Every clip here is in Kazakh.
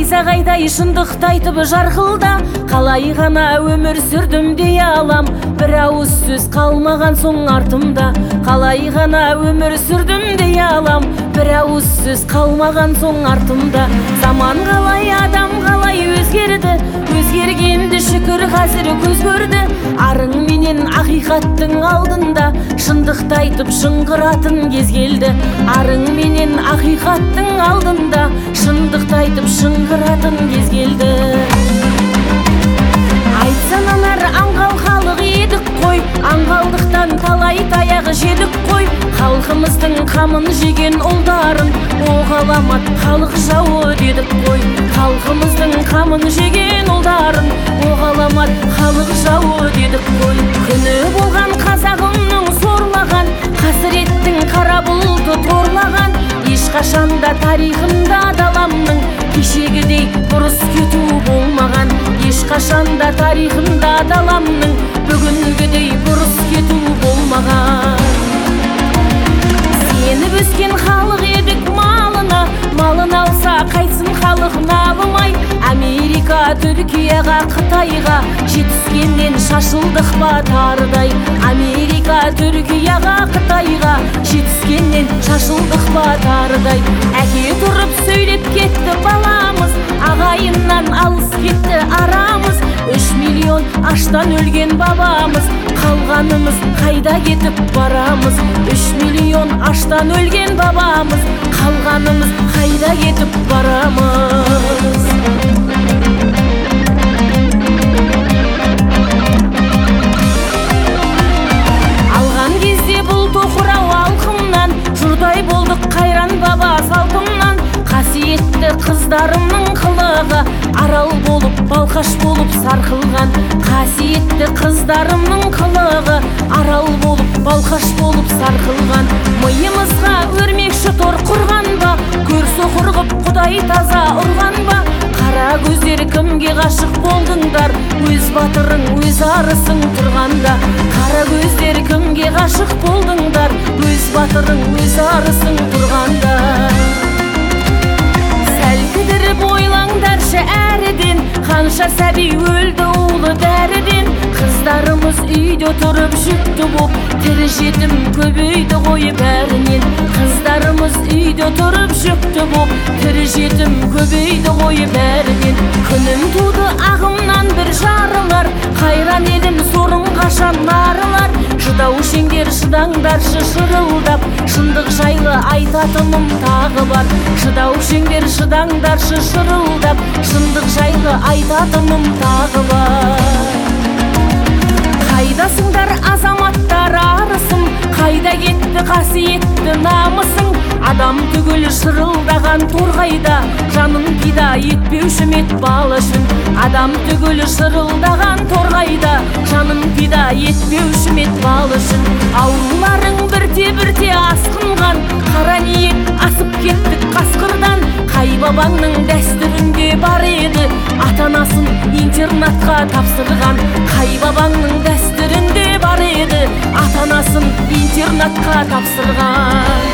найзағайдай шындықты айтып жарқылда, қалай ғана өмір сүрдім дей алам, бір ауыз сөз қалмаған соң артымда. Қалай ғана өмір сүрдім дей алам, бір ауыз сөз қалмаған соң артымда. Заман қалай, адам қалай өзгерді, өзгергенді шүкір қазір көз көрді. Арың менен ақиқаттың алдында, шындықты айтып шыңғыратын кез келді. Арың менен ақиқаттың алдында, шындықты айтып шыңғыратын кез келді. Айтсан анар аңғал халық едік қой, аңғалдықтан талай таяғы жедік қой. Халқымыздың қамын жеген ұлдарын, о ғаламат халық жауы дедік қой. Халқымыздың қамын жеген ұлдарын, о ғаламат халық жауы дедік қой. Күні болған қазағымның сорлаған, қасіреттің қара бұлты торлаған. Ешқашанда тарихында даламның кешегідей дұрыс кету болмаған. Ешқашанда тарихында даламның бүгінгідей дұрыс кету болмаған. Сеніп өскен халық едік малына, малын алса қайтсын халық налымай. Америка, Түркияға, Қытайға жетіскеннен шашылдық па тарыдай. Америка, Түркияға, Қытайға жетіскеннен шашылдық па тарыдай. Әке тұрып сөйлеп кетті баламыз, ағайыннан алыс кетті арамыз. 3 миллион аштан өлген бабамыз, қалғанымыз қайда кетіп барамыз. 3 миллион аштан өлген бабамыз, қалғанымыз қайда кетіп барамыз. Алған кезде бұл тоқырау алқымнан, жұрдай болдық қайран баба салтымнан. Қасиетті қыздарымның қылығы, арал болып, балқаш болып сарқылған. Қасиетті қыздарымның қылығы, арал болып, балқаш болып сарқылған. Миымызға өрмекші тор құрған ба, көрсе құрғып құдай таза ұрған ба. Қара көздер кімге ғашық болдыңдар, өз батырың, өз арысың тұрғанда. Қара көздер кімге ғашық болдыңдар, өз батырың, өз арысың тұрғанда. Сәл кідіріп ойлаңдаршы әріден, қанша сәби өлді улы дәріден. Қыздарымыз үйде тұрып жүкті боп, тірі жетім көбейді ғой бәрінен. Қыздарымыз үйде тұрып жүкті боп, тірі жетім көбейді ғой бәрінен. Күнім туды ағымнан бір жарылар, қайран елім сорың қашан нарылар. Шыдау шеңдер шыдаңдаршы шырылдап, шындық жайлы айтатыным тағы бар. Шыдау шеңдер шыдаңдаршы шырылдап, шындық жайлы айтатыным тағы бар. Қайдасыңдар азаматтар арысым, қайда кетті қасиетті намысың. Адам түгіл шырылдаған торғайда, жанын пида етпеуші мет бал үшін. Адам түгіл шырылдаған торғайда, жанын пида етпеуші мет бал үшін. Ауруларың бірте-бірте асқынған, қара ниет асып кеттік қасқырдан. Қай бабаңның дәстүрінде бар еді, ата-анасын интернатқа тапсырған. Қай бабаңның дәстүрінде бар еді, ата-анасын интернатқа тапсырған.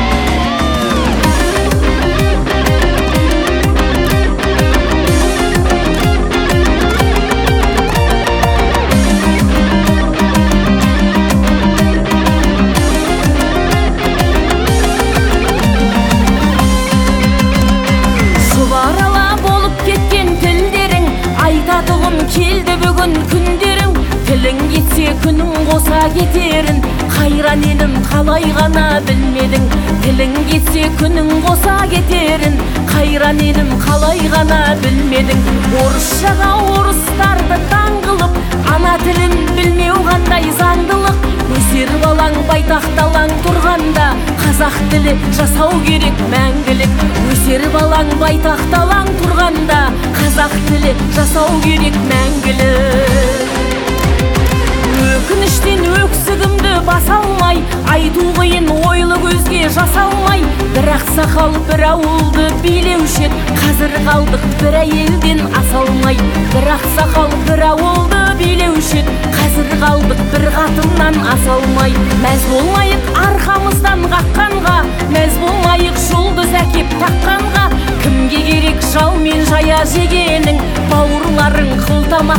Келді бүгін күндерің, тілің кетсе күнің қоса кетерін. Қайран елім қалай ғана білмедің, тілің кетсе күнің қоса кетерін. Қайран елім қалай ғана білмедің. Орысшаға орыстарды таңғылып, ана тілін білмеу қандай заңдылық. Өсер балаң байтақталаң тұрғанда, қазақ тілі жасау керек мәңгілік. Өсер балаң байтақталаң тұрғанда, қазақ тілі жасау керек мәңгілік. Өкініштен өксігімді баса алмай, айту қиын ойлы көзге жасалмай. Бір ақсақал бір ауылды билеуші еді, қазір қалдық бір әйелден аса алмай. Бір ақсақал бір ауылды билеуші еді, қазір қалдық бір қатыннан аса алмай. Мәз болмайық арқамыздан қаққанға, мәз болмайық жұлдыз әкеп таққанға. кімге керек жау мен жая жегенің бауырларың қылтамақ